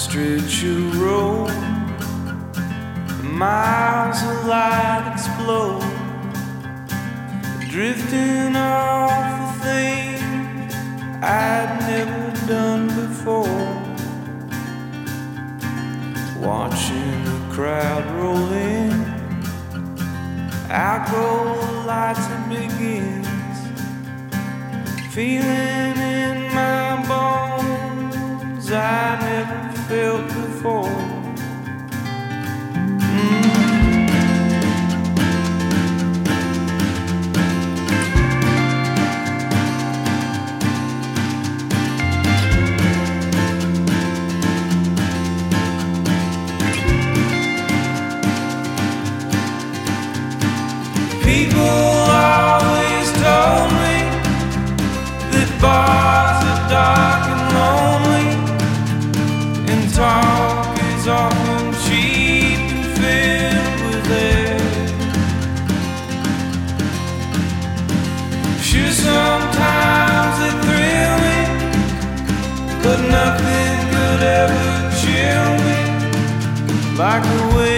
stretch of road, miles of light explode, drifting off the things I'd never done before. Watching the crowd roll in, out go the lights and begins, feeling in my bones I never felt before. People always told me that bars are dark and lonely, and talk is often cheap and filled with air. Sure, sometimes they thrill me, but nothing could ever chill me like the way